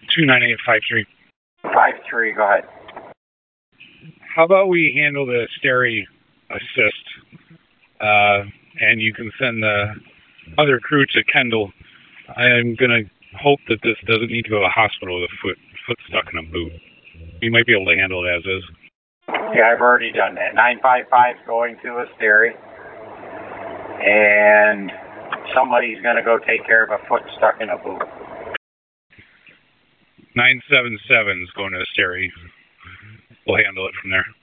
29853. 53, go ahead. How about we handle the Steri assist, and you can send the other crew to Kendall. I'm going to hope that this doesn't need to go to the hospital with a foot stuck in a boot. You might be able to handle it as is. Yeah, I've already done that. 955 is going to a Steri, and somebody's going to go take care of a foot stuck in a boot. 977 is going to a Steri. We'll handle it from there.